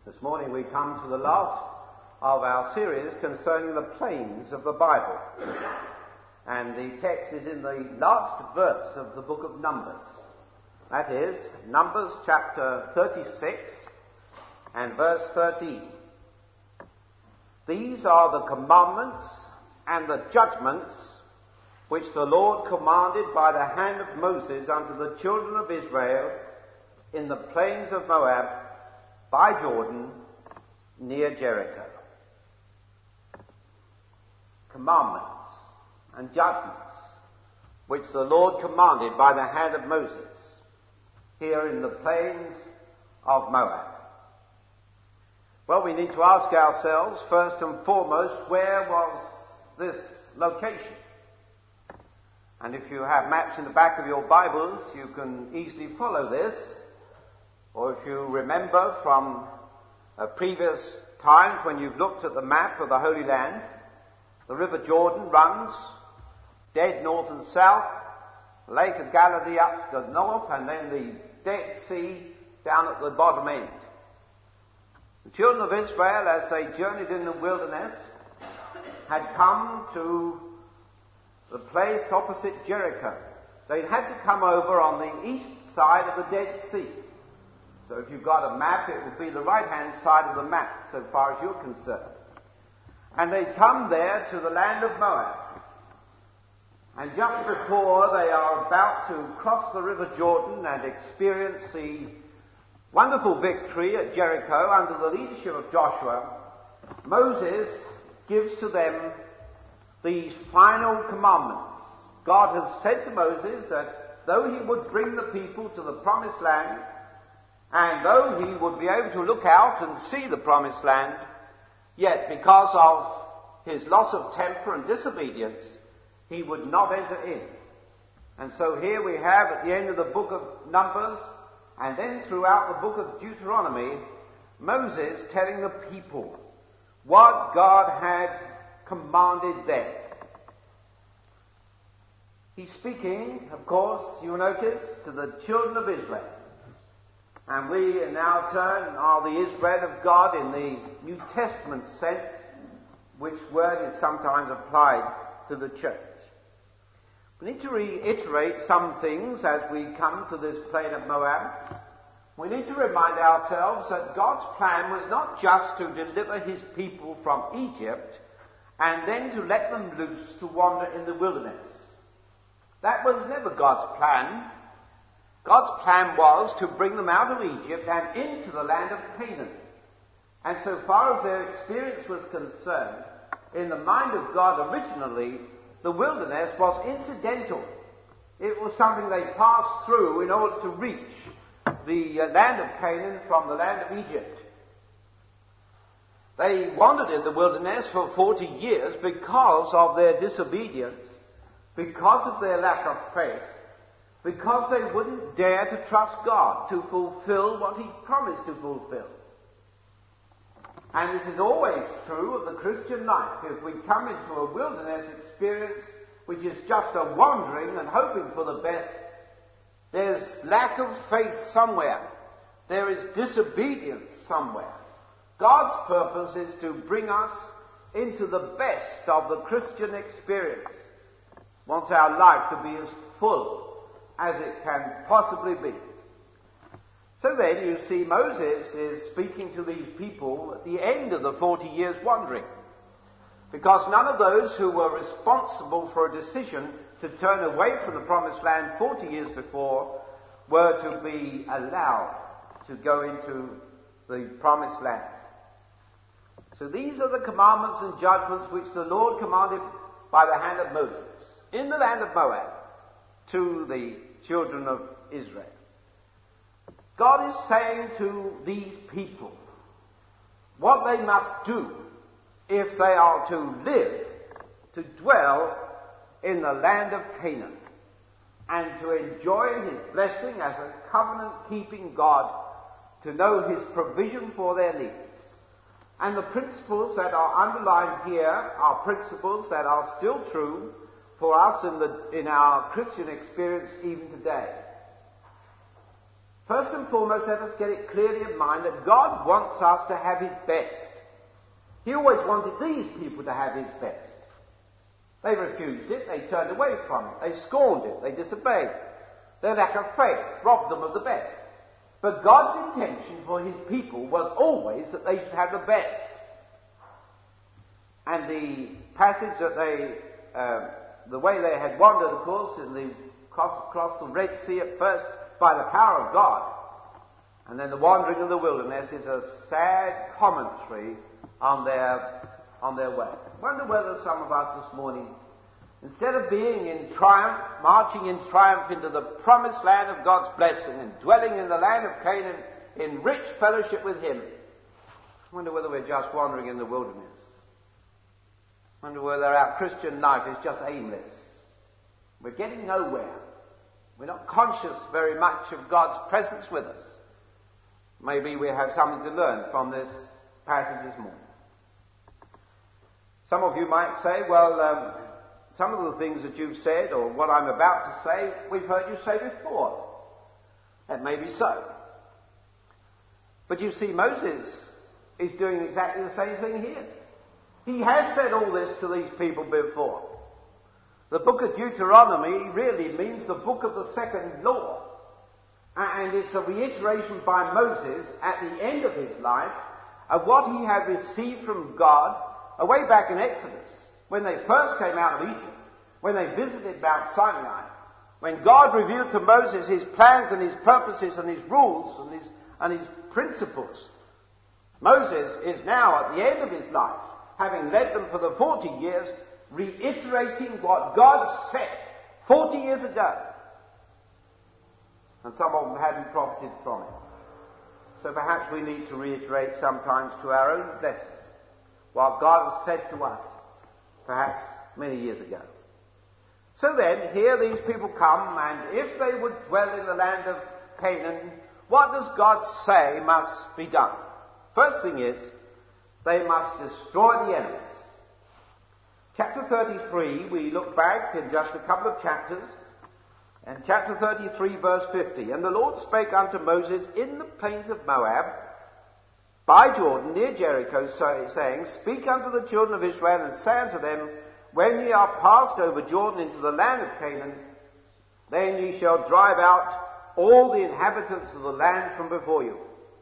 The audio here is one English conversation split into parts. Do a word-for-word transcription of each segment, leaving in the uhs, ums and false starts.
This morning we come to the last of our series concerning the plains of the Bible. And the text is in the last verse of the book of Numbers. That is, Numbers chapter thirty-six and verse thirteen. These are the commandments and the judgments which the Lord commanded by the hand of Moses unto the children of Israel in the plains of Moab, by Jordan, near Jericho. Commandments and judgments which the Lord commanded by the hand of Moses here in the plains of Moab. Well, we need to ask ourselves first and foremost, where was this location? And if you have maps in the back of your Bibles, you can easily follow this. Or if you remember from uh, previous times when you've looked at the map of the Holy Land, the River Jordan runs dead north and south, the Lake of Galilee up to the north, and then the Dead Sea down at the bottom end. The children of Israel, as they journeyed in the wilderness, had come to the place opposite Jericho. They had to come over on the east side of the Dead Sea. So if you've got a map, it would be the right-hand side of the map, so far as you're concerned. And they come there to the land of Moab. And just before they are about to cross the River Jordan and experience the wonderful victory at Jericho under the leadership of Joshua, Moses gives to them these final commandments. God has said to Moses that though he would bring the people to the promised land, and though he would be able to look out and see the promised land, yet because of his loss of temper and disobedience, he would not enter in. And so here we have at the end of the book of Numbers, and then throughout the book of Deuteronomy, Moses telling the people what God had commanded them. He's speaking, of course, you notice, to the children of Israel. And we in our turn are the Israel of God in the New Testament sense, which word is sometimes applied to the church. We need to reiterate some things as we come to this plain of Moab. We need to remind ourselves that God's plan was not just to deliver his people from Egypt and then to let them loose to wander in the wilderness. That was never God's plan. God's plan was to bring them out of Egypt and into the land of Canaan. And so far as their experience was concerned, in the mind of God originally, the wilderness was incidental. It was something they passed through in order to reach the uh, land of Canaan from the land of Egypt. They wandered in the wilderness for forty years because of their disobedience, because of their lack of faith, because they wouldn't dare to trust God to fulfill what he promised to fulfill. And this is always true of the Christian life. If we come into a wilderness experience which is just a wandering and hoping for the best, there's lack of faith somewhere. There is disobedience somewhere. God's purpose is to bring us into the best of the Christian experience. Wants our life to be as full as it can possibly be. So then you see Moses is speaking to these people at the end of the forty years wandering, because none of those who were responsible for a decision to turn away from the promised land forty years before were to be allowed to go into the promised land. So these are the commandments and judgments which the Lord commanded by the hand of Moses in the land of Moab to the children of Israel. God is saying to these people what they must do if they are to live, to dwell in the land of Canaan, and to enjoy his blessing as a covenant-keeping God, to know his provision for their needs. And the principles that are underlined here are principles that are still true for us in, the, in our Christian experience even today. First and foremost, let us get it clearly in mind that God wants us to have his best. He always wanted these people to have his best. They refused it, they turned away from it, they scorned it, they disobeyed. Their lack of faith robbed them of the best. But God's intention for his people was always that they should have the best. And the passage that they, uh, the way they had wandered, of course, in the cross across the Red Sea at first by the power of God, and then the wandering in the wilderness is a sad commentary on their on their way. I wonder whether some of us this morning, instead of being in triumph, marching in triumph into the promised land of God's blessing and dwelling in the land of Canaan in rich fellowship with him, I wonder whether we're just wandering in the wilderness. I wonder whether our Christian life is just aimless. We're getting nowhere. We're not conscious very much of God's presence with us. Maybe we have something to learn from this passage this morning. Some of you might say, well, um, some of the things that you've said or what I'm about to say, we've heard you say before. That may be so. But you see, Moses is doing exactly the same thing here. He has said all this to these people before. The book of Deuteronomy really means the book of the second law. And it's a reiteration by Moses at the end of his life of what he had received from God away back in Exodus, when they first came out of Egypt, when they visited Mount Sinai, when God revealed to Moses his plans and his purposes and his rules and his, and his principles. Moses is now at the end of his life, having led them for the forty years, reiterating what God said forty years ago. And some of them hadn't profited from it. So perhaps we need to reiterate sometimes to our own blessing what God has said to us, perhaps many years ago. So then, here these people come, and if they would dwell in the land of Canaan, what does God say must be done? First thing is, they must destroy the enemies. Chapter thirty-three, we look back in just a couple of chapters, and chapter thirty-three, verse fifty. And the Lord spake unto Moses in the plains of Moab, by Jordan, near Jericho, saying, Speak unto the children of Israel, and say unto them, When ye are passed over Jordan into the land of Canaan, then ye shall drive out all the inhabitants of the land from before you.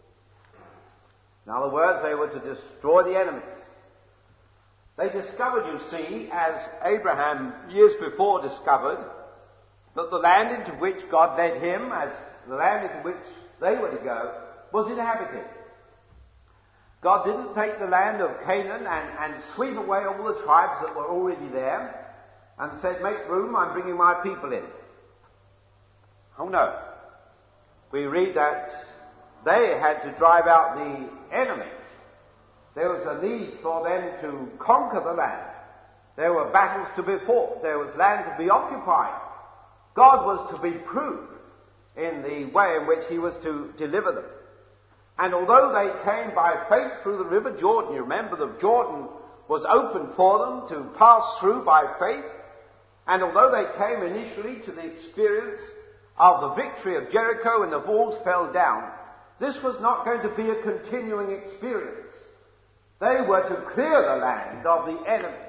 In other words, they were to destroy the enemies. They discovered, you see, as Abraham years before discovered, that the land into which God led him, as the land into which they were to go, was inhabited. God didn't take the land of Canaan and, and sweep away all the tribes that were already there and said, Make room, I'm bringing my people in. Oh no. We read that they had to drive out the enemy. There was a need for them to conquer the land. There were battles to be fought. There was land to be occupied. God was to be proved in the way in which he was to deliver them. And although they came by faith through the river Jordan, you remember the Jordan was open for them to pass through by faith. And although they came initially to the experience of the victory of Jericho and the walls fell down, this was not going to be a continuing experience. They were to clear the land of the enemies.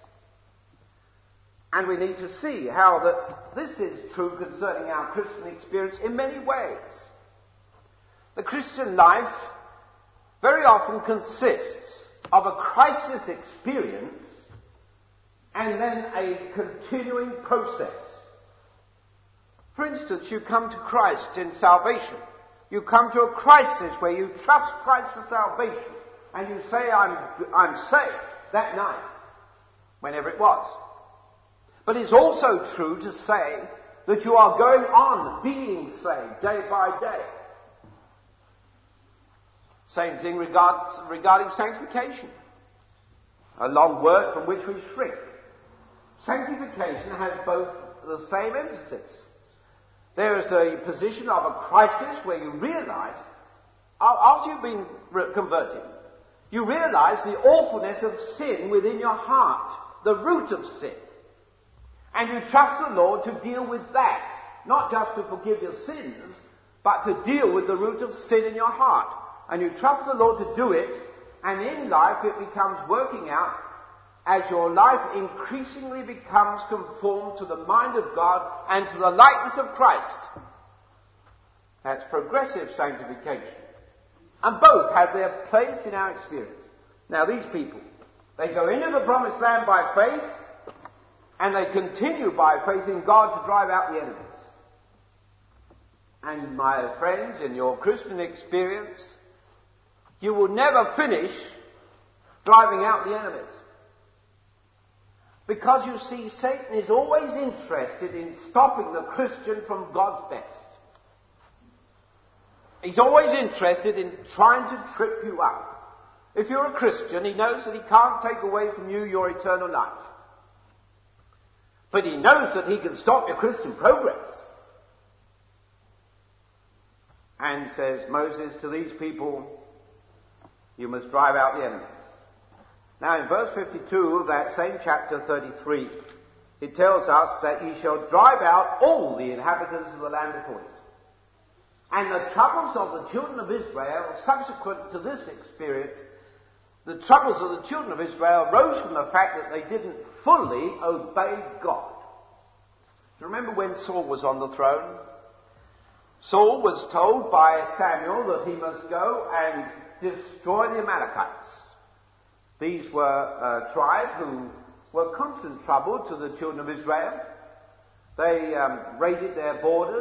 And we need to see how that this is true concerning our Christian experience in many ways. The Christian life very often consists of a crisis experience and then a continuing process. For instance, you come to Christ in salvation. You come to a crisis where you trust Christ for salvation and you say, I'm, I'm saved that night, whenever it was. But it's also true to say that you are going on being saved day by day. Same thing regards, regarding sanctification. A long word from which we shrink. Sanctification has both the same emphasis. There is a position of a crisis where you realize, after you've been converted, you realize the awfulness of sin within your heart, the root of sin. And you trust the Lord to deal with that, not just to forgive your sins, but to deal with the root of sin in your heart. And you trust the Lord to do it, and in life it becomes working out as your life increasingly becomes conformed to the mind of God and to the likeness of Christ. That's progressive sanctification. And both have their place in our experience. Now these people, they go into the promised land by faith, and they continue by faith in God to drive out the enemies. And my friends, in your Christian experience, you will never finish driving out the enemies. Because you see, Satan is always interested in stopping the Christian from God's best. He's always interested in trying to trip you up. If you're a Christian, he knows that he can't take away from you your eternal life. But he knows that he can stop your Christian progress. And says Moses to these people, you must drive out the enemies. Now in verse fifty-two of that same chapter thirty-three, it tells us that ye shall drive out all the inhabitants of the land before you. And the troubles of the children of Israel, subsequent to this experience, the troubles of the children of Israel rose from the fact that they didn't fully obey God. Do you remember when Saul was on the throne? Saul was told by Samuel that he must go and destroy the Amalekites. These were a tribe who were constant trouble to the children of Israel. They um, raided their borders.